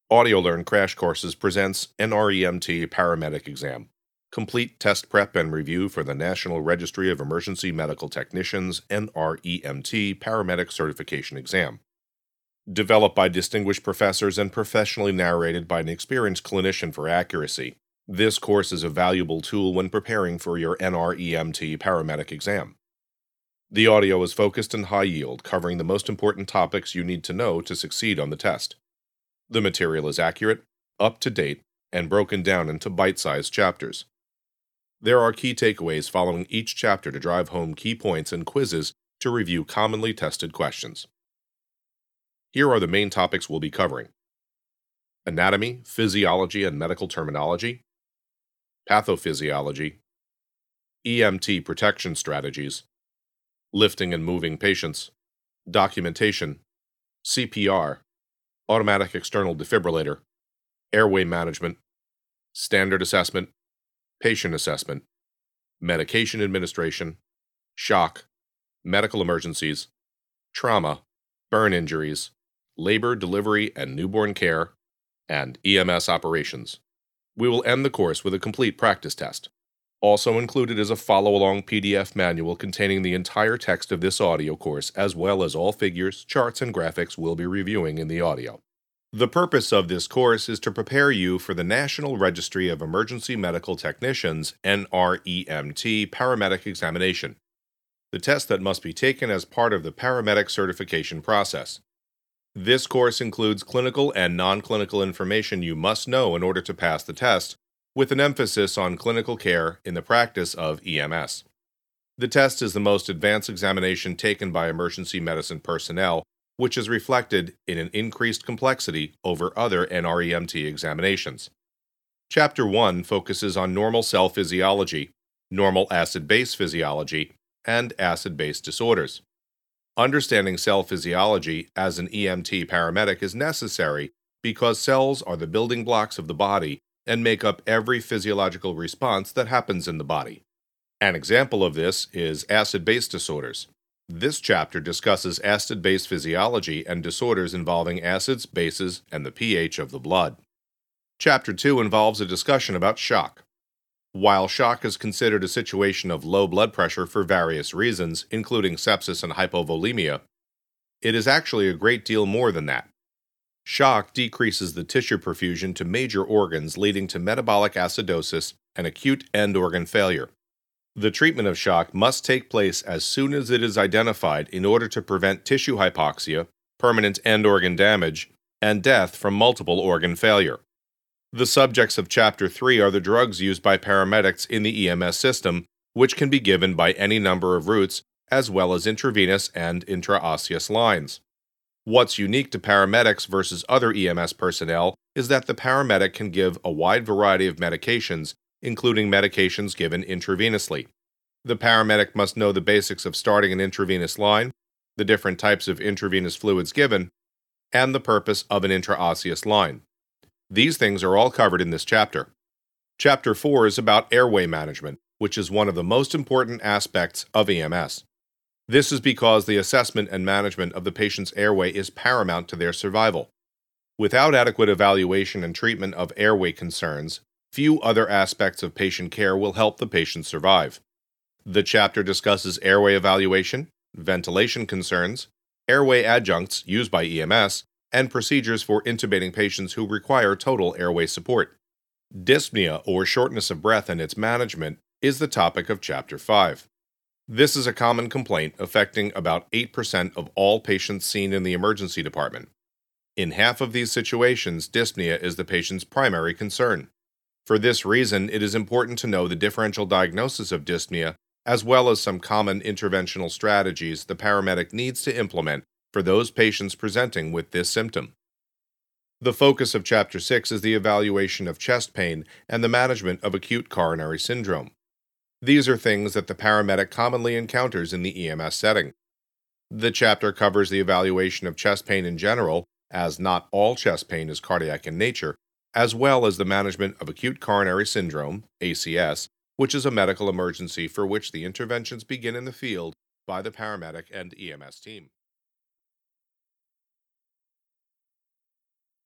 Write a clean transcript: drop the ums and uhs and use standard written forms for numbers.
AudioLearn Crash Courses presents NREMT Paramedic Exam. Complete test prep and review for the National Registry of Emergency Medical Technicians NREMT Paramedic Certification Exam. Developed by distinguished professors and professionally narrated by an experienced clinician for accuracy, this course is a valuable tool when preparing for your NREMT Paramedic Exam. The audio is focused and high yield, covering the most important topics you need to know to succeed on the test. The material is accurate, up-to-date, and broken down into bite-sized chapters. There are key takeaways following each chapter to drive home key points and quizzes to review commonly tested questions. Here are the main topics we'll be covering: anatomy, physiology, and medical terminology, pathophysiology, EMT protection strategies, lifting and moving patients, documentation, CPR, automatic external defibrillator, airway management, standard assessment, patient assessment, medication administration, shock, medical emergencies, trauma, burn injuries, labor, delivery, and newborn care, and EMS operations. We will end the course with a complete practice test. Also included is a follow-along PDF manual containing the entire text of this audio course, as well as all figures, charts, and graphics we'll be reviewing in the audio. The purpose of this course is to prepare you for the National Registry of Emergency Medical Technicians NREMT Paramedic Examination, the test that must be taken as part of the paramedic certification process. This course includes clinical and non-clinical information you must know in order to pass the test, with an emphasis on clinical care in the practice of EMS. The test is the most advanced examination taken by emergency medicine personnel, which is reflected in an increased complexity over other NREMT examinations. Chapter 1 focuses on normal cell physiology, normal acid-base physiology, and acid-base disorders. Understanding cell physiology as an EMT paramedic is necessary because cells are the building blocks of the body and make up every physiological response that happens in the body. An example of this is acid-base disorders. This chapter discusses acid-base physiology and disorders involving acids, bases, and the pH of the blood. Chapter 2 involves a discussion about shock. While shock is considered a situation of low blood pressure for various reasons, including sepsis and hypovolemia, it is actually a great deal more than that. Shock decreases the tissue perfusion to major organs, leading to metabolic acidosis and acute end organ failure. The treatment of shock must take place as soon as it is identified in order to prevent tissue hypoxia, permanent end organ damage, and death from multiple organ failure. The subjects of Chapter 3 are the drugs used by paramedics in the EMS system, which can be given by any number of routes, as well as intravenous and intraosseous lines. What's unique to paramedics versus other EMS personnel is that the paramedic can give a wide variety of medications, including medications given intravenously. The paramedic must know the basics of starting an intravenous line, the different types of intravenous fluids given, and the purpose of an intraosseous line. These things are all covered in this chapter. Chapter 4 is about airway management, which is one of the most important aspects of EMS. This is because the assessment and management of the patient's airway is paramount to their survival. Without adequate evaluation and treatment of airway concerns, few other aspects of patient care will help the patient survive. The chapter discusses airway evaluation, ventilation concerns, airway adjuncts used by EMS, and procedures for intubating patients who require total airway support. Dyspnea, or shortness of breath, and its management is the topic of Chapter 5. This is a common complaint affecting about 8% of all patients seen in the emergency department. In half of these situations, dyspnea is the patient's primary concern. For this reason, it is important to know the differential diagnosis of dyspnea, as well as some common interventional strategies the paramedic needs to implement for those patients presenting with this symptom. The focus of Chapter 6 is the evaluation of chest pain and the management of acute coronary syndrome. These are things that the paramedic commonly encounters in the EMS setting. The chapter covers the evaluation of chest pain in general, as not all chest pain is cardiac in nature, as well as the management of acute coronary syndrome, ACS, which is a medical emergency for which the interventions begin in the field by the paramedic and EMS team.